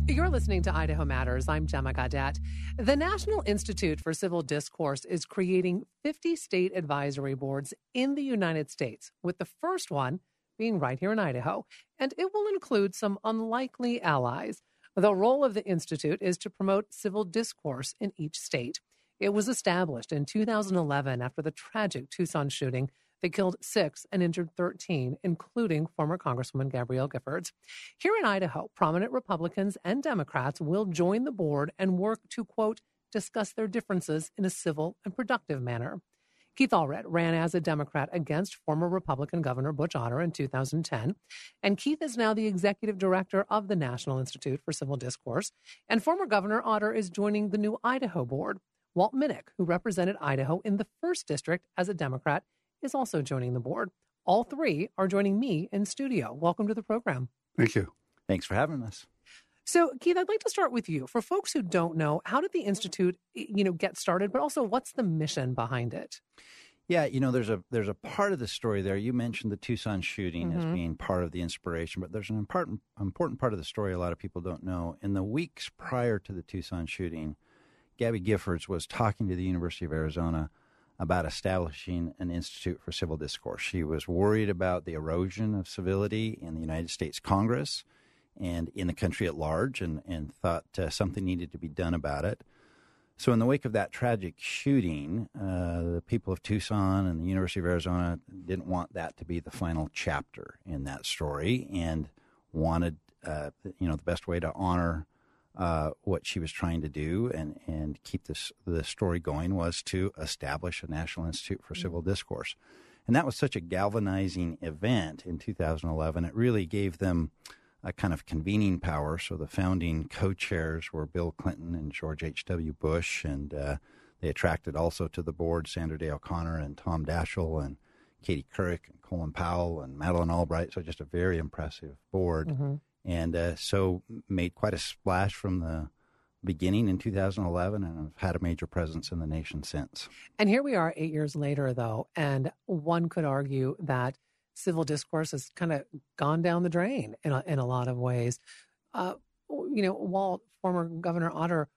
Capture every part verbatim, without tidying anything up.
You're listening to Idaho Matters. I'm Gemma Gaudette. The National Institute for Civil Discourse is creating fifty state advisory boards in the United States, with the first one being right here in Idaho. And it will include some unlikely allies. The role of the Institute is to promote civil discourse in each state. It was established in two thousand eleven after the tragic Tucson shooting that killed six and injured thirteen, including former Congresswoman Gabrielle Giffords. Here in Idaho, prominent Republicans and Democrats will join the board and work to, quote, discuss their differences in a civil and productive manner. Keith Allred ran as a Democrat against former Republican Governor Butch Otter in two thousand ten, and Keith is now the executive director of the National Institute for Civil Discourse, and former Governor Otter is joining the new Idaho board. Walt Minnick, who represented Idaho in the first district as a Democrat, is also joining the board. All three are joining me in studio. Welcome to the program. Thank you. Thanks for having us. So, Keith, I'd like to start with you. For folks who don't know, how did the Institute, you know, get started, but also what's the mission behind it? Yeah, you know, there's a there's a part of the story there. You mentioned the Tucson shooting mm-hmm. as being part of the inspiration, but there's an important important part of the story a lot of people don't know. In the weeks prior to the Tucson shooting, Gabby Giffords was talking to the University of Arizona about establishing an Institute for Civil Discourse. She was worried about the erosion of civility in the United States Congress and in the country at large, and, and thought uh, something needed to be done about it. So in the wake of that tragic shooting, uh, the people of Tucson and the University of Arizona didn't want that to be the final chapter in that story, and wanted, uh, you know, the best way to honor Uh, what she was trying to do and, and keep this the story going was to establish a National Institute for Civil Discourse. And that was such a galvanizing event in two thousand eleven. It really gave them a kind of convening power. So the founding co-chairs were Bill Clinton and George H W. Bush, and uh, they attracted also to the board Sandra Day O'Connor and Tom Daschle and Katie Couric and Colin Powell and Madeleine Albright. So just a very impressive board. Mm-hmm. And uh, so made quite a splash from the beginning in two thousand eleven, and have had a major presence in the nation since. And here we are eight years later, though, and one could argue that civil discourse has kind of gone down the drain in a, in a lot of ways. Uh, you know, Walt, former Governor Otter,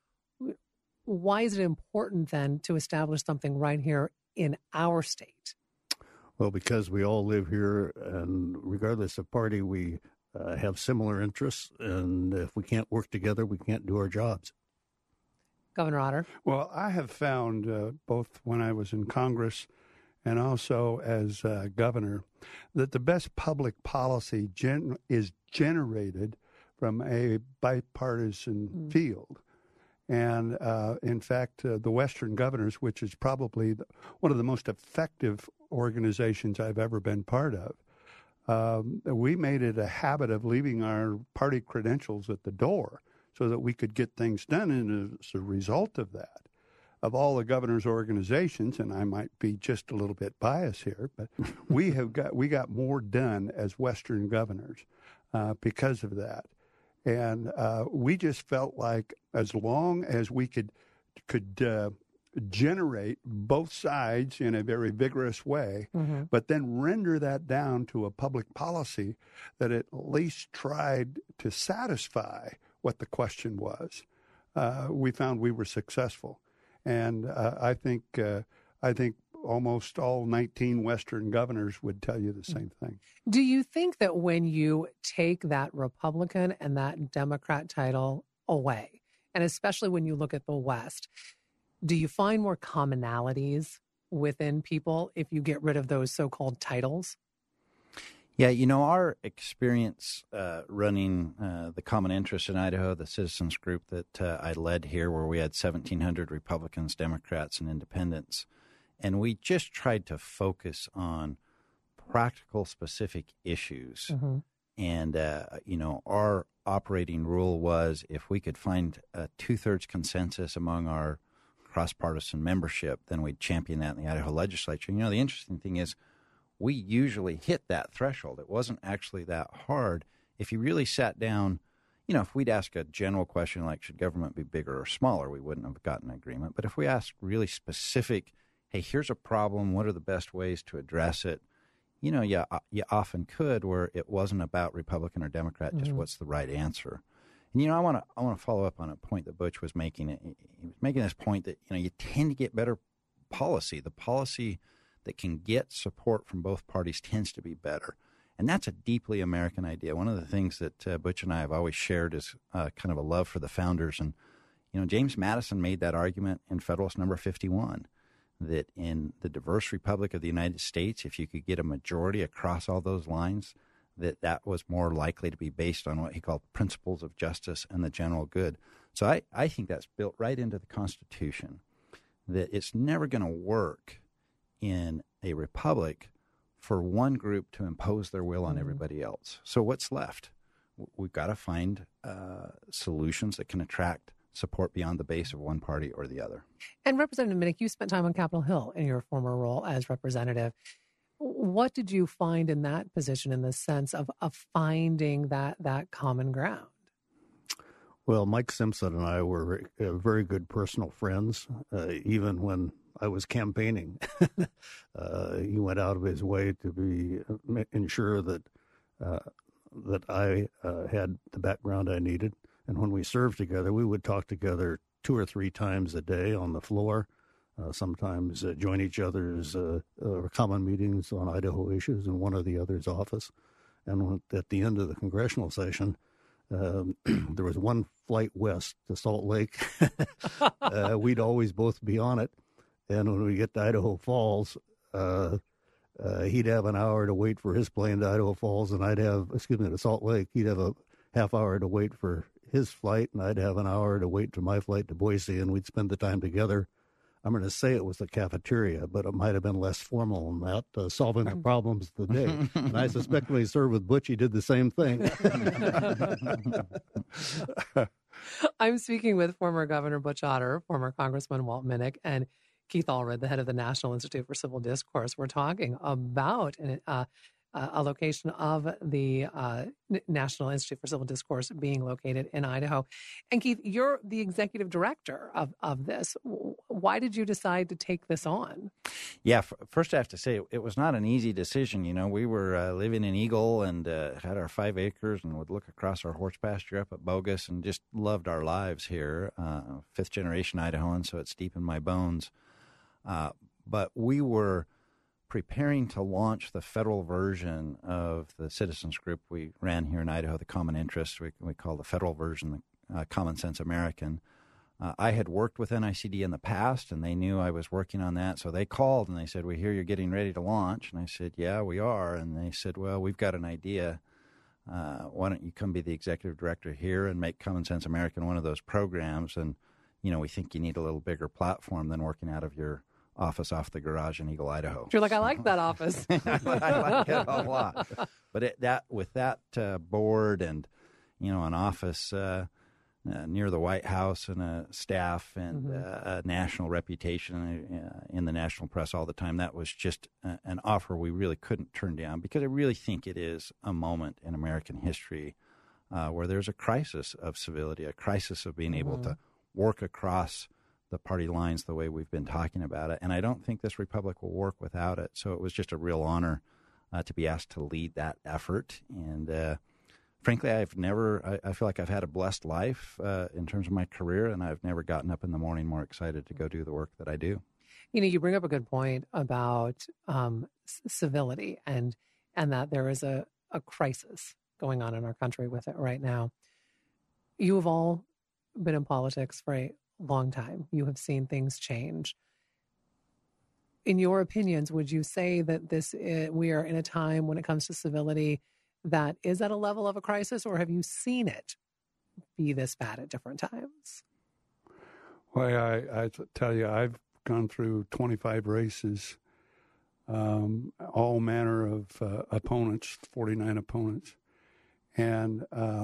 why is it important then to establish something right here in our state? Well, because we all live here, and regardless of party, we Uh, have similar interests, and if we can't work together, we can't do our jobs. Governor Otter? Well, I have found, uh, both when I was in Congress and also as uh, governor, that the best public policy gen- is generated from a bipartisan mm. field. And, uh, in fact, uh, the Western Governors, which is probably the, one of the most effective organizations I've ever been part of, Um, we made it a habit of leaving our party credentials at the door so that we could get things done. And as a result of that, of all the governor's organizations, and I might be just a little bit biased here, but we have got we got more done as Western governors uh, because of that. And uh, we just felt like as long as we could could uh, generate both sides in a very vigorous way, mm-hmm. but then render that down to a public policy that at least tried to satisfy what the question was, uh, we found we were successful. And uh, I think uh, I think almost all nineteen Western governors would tell you the same thing. Do you think that when you take that Republican and that Democrat title away, and especially when you look at the West, do you find more commonalities within people if you get rid of those so-called titles? Yeah, you know, our experience uh, running uh, the Common Interest in Idaho, the citizens group that uh, I led here, where we had seventeen hundred Republicans, Democrats, and independents, and we just tried to focus on practical, specific issues. Mm-hmm. And, uh, you know, our operating rule was if we could find a two-thirds consensus among our cross-partisan membership, then we'd champion that in the Idaho legislature. You know, the interesting thing is we usually hit that threshold. It wasn't actually that hard. If you really sat down, you know, if we'd ask a general question like, should government be bigger or smaller, we wouldn't have gotten an agreement. But if we asked really specific, hey, here's a problem, what are the best ways to address it? You know, you, you often could, where it wasn't about Republican or Democrat, just mm-hmm. what's the right answer. And, you know, I want to I want to follow up on a point that Butch was making. He was making this point that, you know, you tend to get better policy. The policy that can get support from both parties tends to be better. And that's a deeply American idea. One of the things that uh, Butch and I have always shared is uh, kind of a love for the founders. And, you know, James Madison made that argument in Federalist Number fifty-one, that in the diverse Republic of the United States, if you could get a majority across all those lines, that that was more likely to be based on what he called principles of justice and the general good. So I, I think that's built right into the Constitution, that it's never going to work in a republic for one group to impose their will on everybody else. So what's left? We've got to find uh, solutions that can attract support beyond the base of one party or the other. And Representative Minnick, you spent time on Capitol Hill in your former role as representative. What did you find in that position in the sense of, of finding that that common ground? Well, Mike Simpson and I were uh, very good personal friends, uh, even when I was campaigning. uh, he went out of his way to be uh, ensure that uh, that I uh, had the background I needed. And when we served together, we would talk together two or three times a day on the floor. Uh, sometimes uh, join each other's uh, uh, common meetings on Idaho issues in one or the other's office. And when, at the end of the congressional session, um, there was one flight west to Salt Lake. uh, we'd always both be on it. And when we get to Idaho Falls, uh, uh, he'd have an hour to wait for his plane to Idaho Falls, and I'd have, excuse me, to Salt Lake. He'd have a half hour to wait for his flight, and I'd have an hour to wait for my flight to Boise, and we'd spend the time together. I'm going to say it was the cafeteria, but it might have been less formal than that, uh, solving the problems of the day. And I suspect when he served with Butch, he did the same thing. I'm speaking with former Governor Butch Otter, former Congressman Walt Minnick, and Keith Allred, the head of the National Institute for Civil Discourse. We're talking about an, uh, a location of the uh, National Institute for Civil Discourse being located in Idaho. And Keith, you're the executive director of, of this. Why did you decide to take this on? Yeah, f- first I have to say it was not an easy decision. You know, we were uh, living in Eagle and uh, had our five acres and would look across our horse pasture up at Bogus and just loved our lives here. Uh, fifth generation Idahoan, so it's deep in my bones. Uh, but we were preparing to launch the federal version of the citizens group we ran here in Idaho, the Common Interest. We, we call the federal version the uh, Common Sense American. Uh, I had worked with N I C D in the past, and they knew I was working on that. So they called, and they said, we hear you're getting ready to launch. And I said, yeah, we are. And they said, well, we've got an idea. Uh, why don't you come be the executive director here and make Common Sense American one of those programs? And, you know, we think you need a little bigger platform than working out of your office off the garage in Eagle, Idaho. You're like, I like that office. I like it a lot. But it, that with that uh, board and, you know, an office uh, uh, near the White House and a staff and mm-hmm. uh, a national reputation uh, in the national press all the time, that was just a, an offer we really couldn't turn down, because I really think it is a moment in American history uh, where there's a crisis of civility, a crisis of being mm-hmm. able to work across the party lines the way we've been talking about it. And I don't think this republic will work without it. So it was just a real honor uh, to be asked to lead that effort. And uh, frankly, I've never, I, I feel like I've had a blessed life uh, in terms of my career, and I've never gotten up in the morning more excited to go do the work that I do. You know, you bring up a good point about um, c- civility and and that there is a, a crisis going on in our country with it right now. You have all been in politics for a long time. You have seen things change. In your opinions, would you say that this uh, we are in a time when it comes to civility that is at a level of a crisis, or have you seen it be this bad at different times? Well, I, I tell you, I've gone through twenty-five races, um, all manner of uh, opponents, forty-nine opponents, and uh,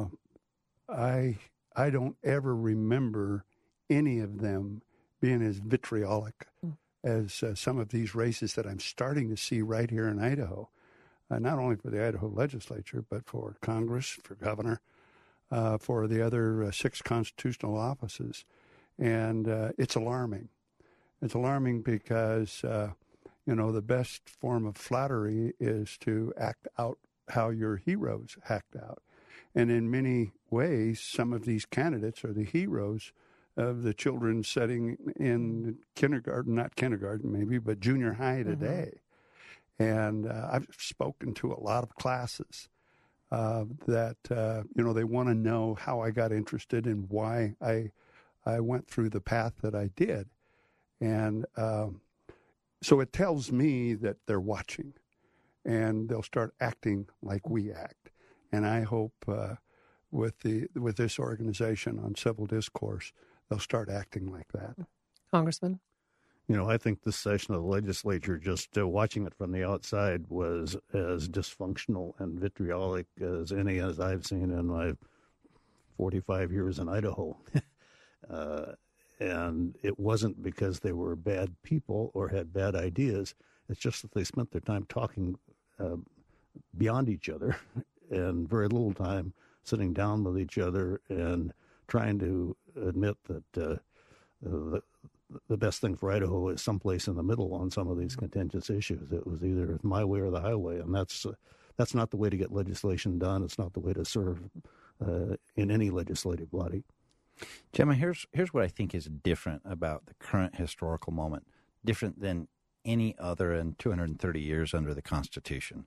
I I don't ever remember any of them being as vitriolic mm. as uh, some of these races that I'm starting to see right here in Idaho, uh, not only for the Idaho legislature, but for Congress, for governor, uh, for the other uh, six constitutional offices. And uh, it's alarming. It's alarming because, uh, you know, the best form of flattery is to act out how your heroes act out. And in many ways, some of these candidates are the heroes of the children sitting in kindergarten, not kindergarten maybe, but junior high today. Mm-hmm. And uh, I've spoken to a lot of classes uh, that, uh, you know, they want to know how I got interested and why I I went through the path that I did. And um, so it tells me that they're watching, and they'll start acting like we act. And I hope uh, with the with this organization on civil discourse, they'll start acting like that. Congressman? You know, I think this session of the legislature, just uh, watching it from the outside, was as dysfunctional and vitriolic as any as I've seen in my forty-five years in Idaho. uh, and it wasn't because they were bad people or had bad ideas. It's just that they spent their time talking uh, beyond each other and very little time sitting down with each other and trying to admit that uh, the, the best thing for Idaho is someplace in the middle on some of these contentious issues. It was either my way or the highway, and that's uh, that's not the way to get legislation done. It's not the way to serve uh, in any legislative body. Gemma, here's here's what I think is different about the current historical moment, different than any other in two hundred thirty years under the Constitution.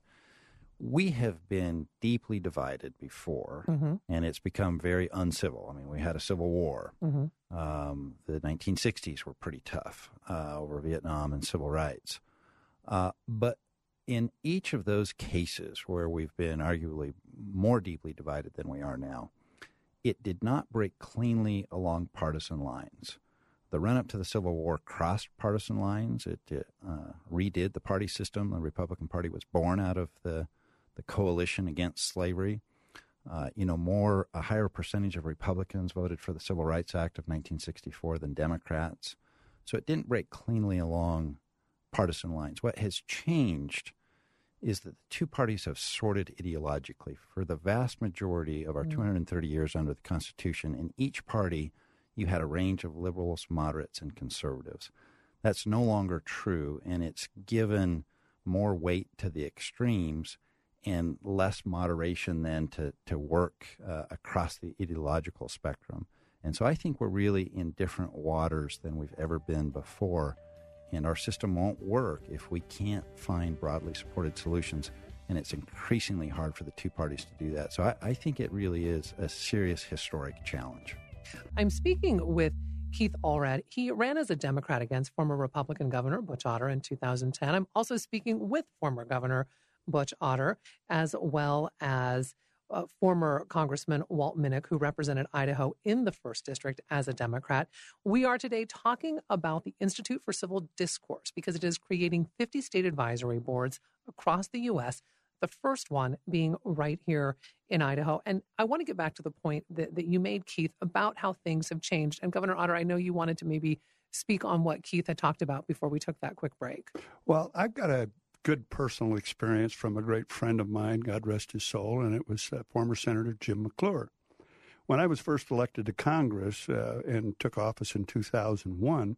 We have been deeply divided before, mm-hmm. and it's become very uncivil. I mean, we had a civil war. Mm-hmm. Um, the nineteen sixties were pretty tough uh, over Vietnam and civil rights. Uh, but in each of those cases where we've been arguably more deeply divided than we are now, it did not break cleanly along partisan lines. The run-up to the Civil War crossed partisan lines. It, it uh, redid the party system. The Republican Party was born out of the, the coalition against slavery. Uh, you know, more a higher percentage of Republicans voted for the Civil Rights Act of nineteen sixty-four than Democrats. So it didn't break cleanly along partisan lines. What has changed is that the two parties have sorted ideologically. For the vast majority of our mm. two hundred thirty years under the Constitution, in each party, you had a range of liberals, moderates, and conservatives. That's no longer true, and it's given more weight to the extremes and less moderation then to, to work uh, across the ideological spectrum. And so I think we're really in different waters than we've ever been before. And our system won't work if we can't find broadly supported solutions. And it's increasingly hard for the two parties to do that. So I, I think it really is a serious historic challenge. I'm speaking with Keith Allred. He ran as a Democrat against former Republican Governor Butch Otter in two thousand ten. I'm also speaking with former Governor Butch Otter, as well as Uh, former Congressman Walt Minnick, who represented Idaho in the first District as a Democrat. We are today talking about the Institute for Civil Discourse because it is creating fifty state advisory boards across the U S, the first one being right here in Idaho. And I want to get back to the point that, that you made, Keith, about how things have changed. And Governor Otter, I know you wanted to maybe speak on what Keith had talked about before we took that quick break. Well, I've got a good personal experience from a great friend of mine, God rest his soul, and it was uh, former Senator Jim McClure. When I was first elected to Congress uh, and took office in two thousand one,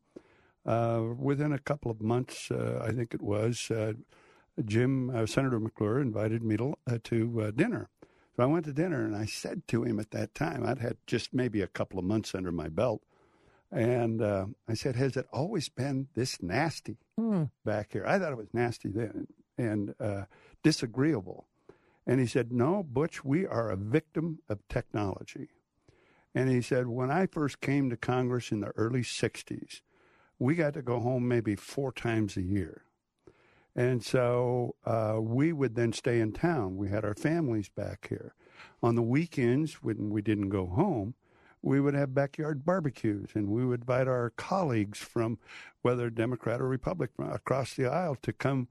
uh, within a couple of months, uh, I think it was, uh, Jim, uh, Senator McClure invited me to, uh, to uh, dinner. So I went to dinner, and I said to him at that time, I'd had just maybe a couple of months under my belt, and uh, I said, has it always been this nasty mm. back here? I thought it was nasty then and uh, disagreeable. And he said, no, Butch, we are a victim of technology. And he said, when I first came to Congress in the early sixties, we got to go home maybe four times a year. And so uh, we would then stay in town. We had our families back here. On the weekends, when we didn't go home, we would have backyard barbecues, and we would invite our colleagues from whether Democrat or Republican across the aisle to come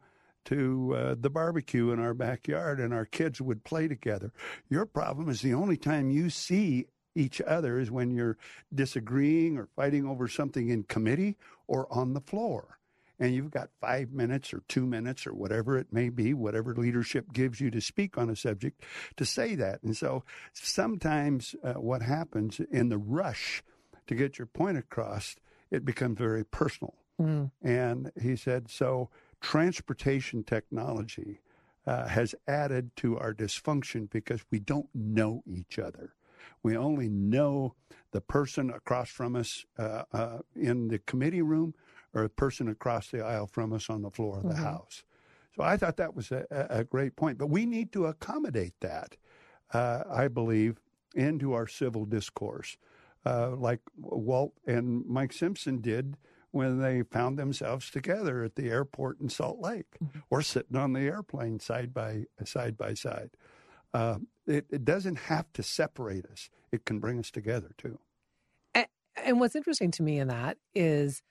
to uh, the barbecue in our backyard, and our kids would play together. Your problem is the only time you see each other is when you're disagreeing or fighting over something in committee or on the floor. And you've got five minutes or two minutes or whatever it may be, whatever leadership gives you to speak on a subject, to say that. And so sometimes uh, what happens in the rush to get your point across, it becomes very personal. Mm. And he said, so transportation technology uh, has added to our dysfunction because we don't know each other. We only know the person across from us uh, uh, in the committee room or a person across the aisle from us on the floor of the mm-hmm. House. So I thought that was a, a great point. But we need to accommodate that, uh, I believe, into our civil discourse, uh, like Walt and Mike Simpson did when they found themselves together at the airport in Salt Lake mm-hmm. or sitting on the airplane side by side. By side. Uh, it, it doesn't have to separate us. It can bring us together, too. And, and what's interesting to me in that is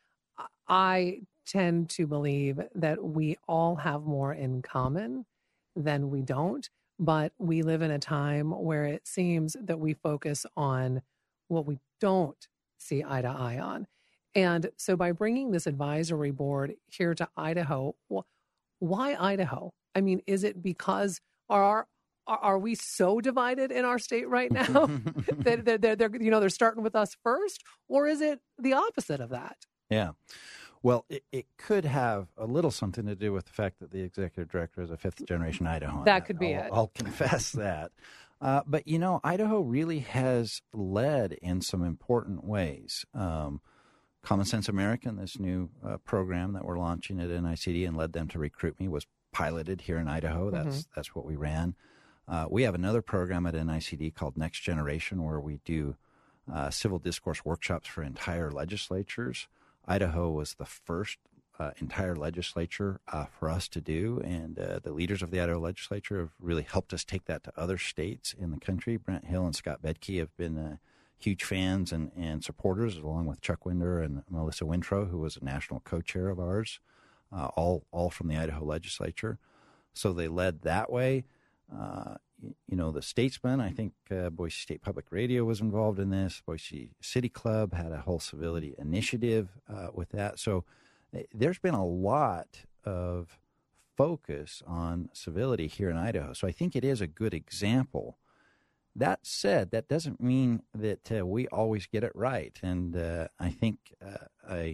I tend to believe that we all have more in common than we don't, but we live in a time where it seems that we focus on what we don't see eye to eye on. And so by bringing this advisory board here to Idaho, why Idaho? I mean, is it because our Are we so divided in our state right now that they're, they're, they're, you know, they're starting with us first? Or is it the opposite of that? Yeah. Well, it, it could have a little something to do with the fact that the executive director is a fifth-generation Idahoan. That could be I'll, it. I'll confess that. Uh, but, you know, Idaho really has led in some important ways. Um, Common Sense American, this new uh, program that we're launching at N I C D and led them to recruit me, was piloted here in Idaho. That's mm-hmm. that's what we ran. Uh, we have another program at N I C D called Next Generation, where we do uh, civil discourse workshops for entire legislatures. Idaho was the first uh, entire legislature uh, for us to do, and uh, the leaders of the Idaho legislature have really helped us take that to other states in the country. Brent Hill and Scott Bedke have been uh, huge fans and, and supporters, along with Chuck Winder and Melissa Wintrow, who was a national co-chair of ours, uh, all all from the Idaho legislature. So they led that way. Uh, you know, the Statesman, I think uh, Boise State Public Radio was involved in this. Boise City Club had a whole civility initiative uh, with that. So th- there's been a lot of focus on civility here in Idaho. So I think it is a good example. That said, that doesn't mean that uh, we always get it right. And uh, I think uh, I,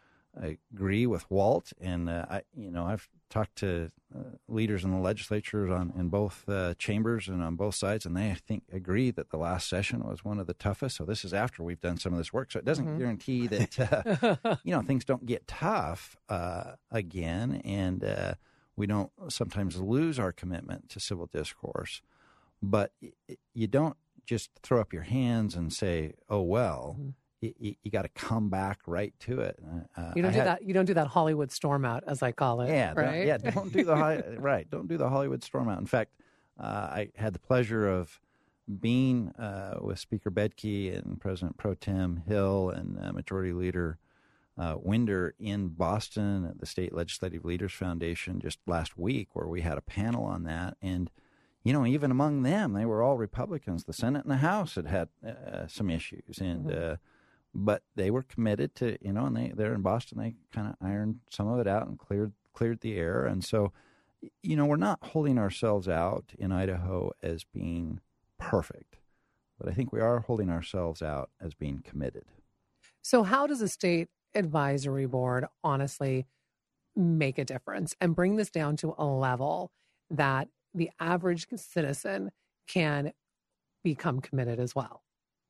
I agree with Walt, and uh, I, you know, I've talked to uh, leaders in the legislatures on in both uh, chambers and on both sides, and they I think agree that the last session was one of the toughest. So this is after we've done some of this work, so it doesn't mm-hmm. guarantee that uh, you know things don't get tough uh, again, and uh, we don't sometimes lose our commitment to civil discourse. But y- you don't just throw up your hands and say, "Oh well." Mm-hmm. You, you got to come back right to it. Uh, you don't I do had, that. You don't do that Hollywood storm out, as I call it. Yeah, right? Don't, yeah. Don't do the right. Don't do the Hollywood storm out. In fact, uh, I had the pleasure of being uh, with Speaker Bedke and President Pro Tem Hill and uh, Majority Leader uh, Winder in Boston at the State Legislative Leaders Foundation just last week, where we had a panel on that. And you know, even among them, they were all Republicans. The Senate and the House had had uh, some issues, and. Mm-hmm. Uh, But they were committed to, you know, and they, they're in Boston, they kind of ironed some of it out and cleared cleared the air. And so, you know, we're not holding ourselves out in Idaho as being perfect, but I think we are holding ourselves out as being committed. So how does a state advisory board honestly make a difference and bring this down to a level that the average citizen can become committed as well?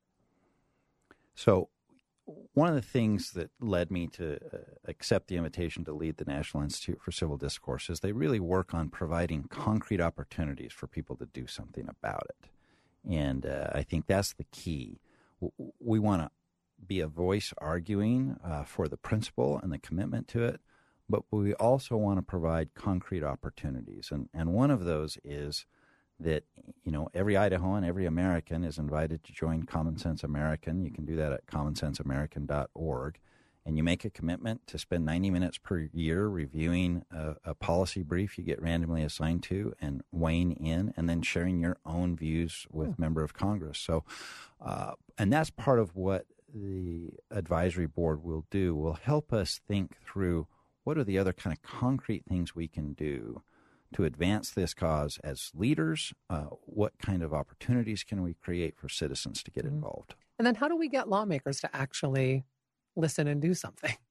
So one of the things that led me to uh, accept the invitation to lead the National Institute for Civil Discourse is they really work on providing concrete opportunities for people to do something about it. And uh, I think that's the key. W- we want to be a voice arguing uh, for the principle and the commitment to it, but we also want to provide concrete opportunities. And, and one of those is that, you know, every Idahoan, every American is invited to join Common Sense American. You can do that at common sense american dot org. And you make a commitment to spend ninety minutes per year reviewing a, a policy brief you get randomly assigned to and weighing in and then sharing your own views with hmm. member of Congress. So, uh, and that's part of what the advisory board will do, will help us think through what are the other kind of concrete things we can do to advance this cause as leaders. Uh, what kind of opportunities can we create for citizens to get involved? And then how do we get lawmakers to actually listen and do something?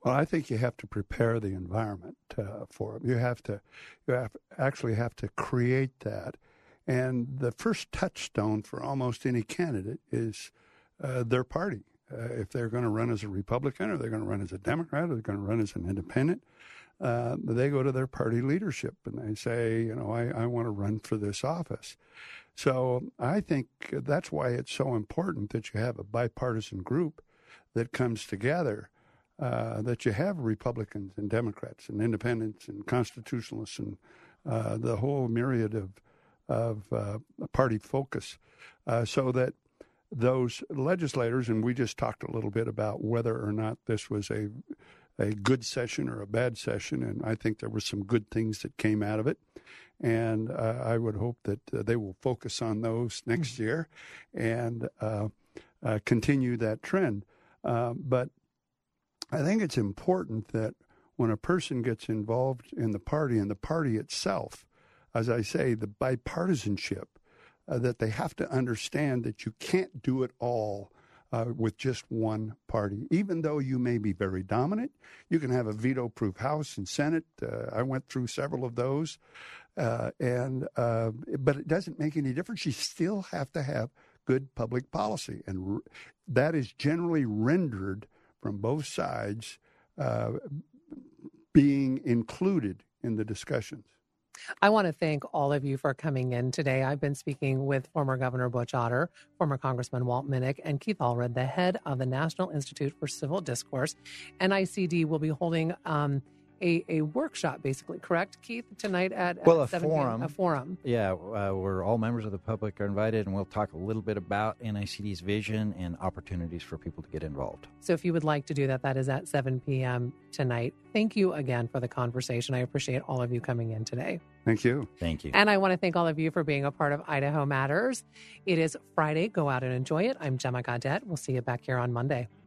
Well, I think you have to prepare the environment uh, for them. You have to, you have actually have to create that. And the first touchstone for almost any candidate is uh, their party. Uh, if they're going to run as a Republican or they're going to run as a Democrat or they're going to run as an independent, uh, they go to their party leadership and they say, you know, I, I want to run for this office. So I think that's why it's so important that you have a bipartisan group that comes together, uh, that you have Republicans and Democrats and independents and constitutionalists and uh, the whole myriad of, of uh, party focus, uh, so that those legislators, and we just talked a little bit about whether or not this was a a good session or a bad session, and I think there were some good things that came out of it. And uh, I would hope that uh, they will focus on those next mm-hmm. year and uh, uh, continue that trend. Uh, but I think it's important that when a person gets involved in the party and the party itself, as I say, the bipartisanship, uh, that they have to understand that you can't do it all uh, with just one party. Even though you may be very dominant, you can have a veto-proof House and Senate. Uh, I went through several of those. Uh, and uh, but it doesn't make any difference. You still have to have good public policy. And r- that is generally rendered from both sides uh, being included in the discussions. I want to thank all of you for coming in today. I've been speaking with former Governor Butch Otter, former Congressman Walt Minnick, and Keith Allred, the head of the National Institute for Civil Discourse. N I C D will be holding um, a, a workshop, basically, correct, Keith, tonight at, well, at a seven p.m. forum. A forum. Yeah, uh, where all members of the public are invited, and we'll talk a little bit about N I C D's vision and opportunities for people to get involved. So if you would like to do that, that is at seven p.m. tonight. Thank you again for the conversation. I appreciate all of you coming in today. Thank you. Thank you. And I want to thank all of you for being a part of Idaho Matters. It is Friday. Go out and enjoy it. I'm Gemma Gaudette. We'll see you back here on Monday.